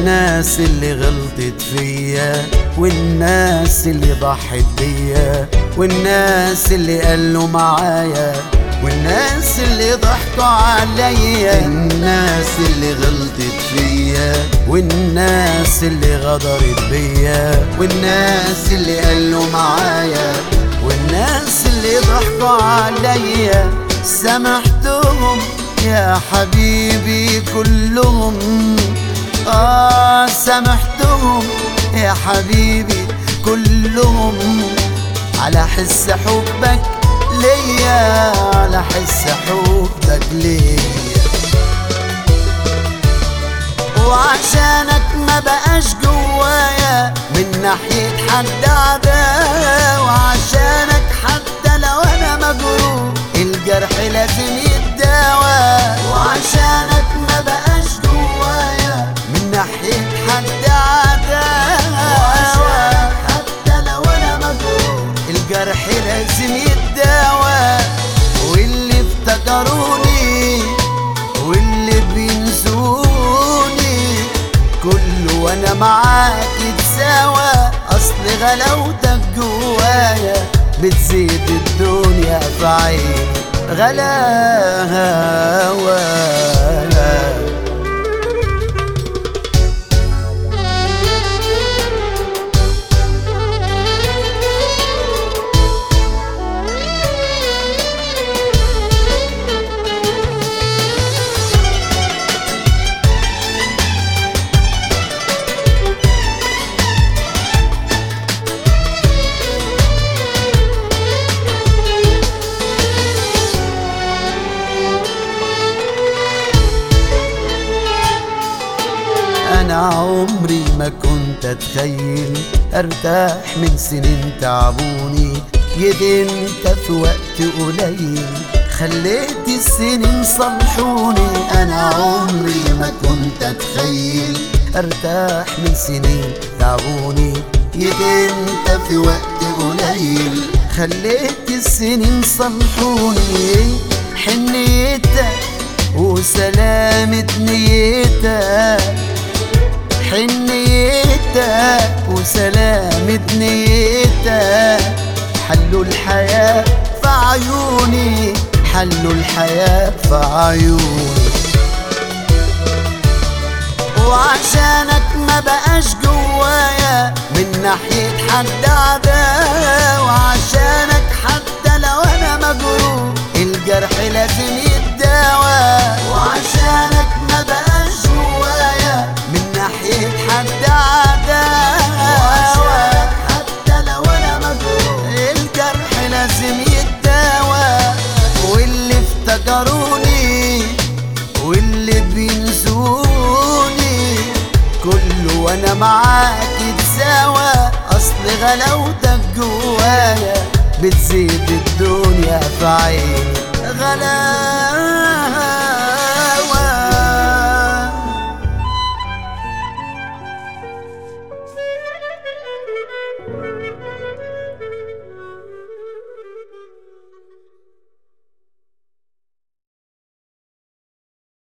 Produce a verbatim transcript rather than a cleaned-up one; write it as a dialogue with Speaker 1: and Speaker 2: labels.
Speaker 1: الناس اللي غلطت فيا، والناس اللي ضحت بيا، والناس اللي قالوا معايا، والناس اللي ضحكوا عليا. الناس اللي غلطت فيا، والناس اللي غدرت بيا، والناس اللي قالوا معايا، والناس اللي ضحكوا عليا. سامحتهم يا حبيبي كلهم، آه سامحتهم يا حبيبي كلهم، على حس حبك ليا، على حس حبك ليا. وعشانك ما بقاش جوايا من ناحية حد عداوة، وعشانك حتى لو انا مجروح الجرح لازم يتداوى. وعشانك ما بقاش جوايا من ناحية حد عداوة، وعشانك حتى لو انا مجروح الجرح لازم يتداوى. واللي افتكروني واللي بينسوني كله وانا معاك يتساوى. اصل غلاوتك جوايا بتزيد الدنيا في عيني غلاوة. أنا عمري ما كنت أتخيل أرتاح من سنين تعبوني، جيت انت في وقت قليل خليت السنين صلحوني. أنا عمري ما كنت أتخيل أرتاح من سنين تعبوني، جيت انت في وقت قليل خليت السنين صلحوني. حنيتك وسلامة نيتك، حنيتك وسلامة نيتك، حلوا الحياة في عيوني، حلوا الحياة في عيوني. وعشانك ما بقاش جوايا من ناحية حد عداوة، وعشانك حتى لو انا مجروح الجرح لازم يتداوى. وعشانك ما بقاش جوايا من ناحية حد عداوة، وعشانك حتى لو انا مجروح الجرح لازم يتداوى. واللي افتكروني واللي بينسوني كله وانا معاك يتساوى. اصل غلاوتك جوايا بتزيد الدنيا في عيني غلاوة.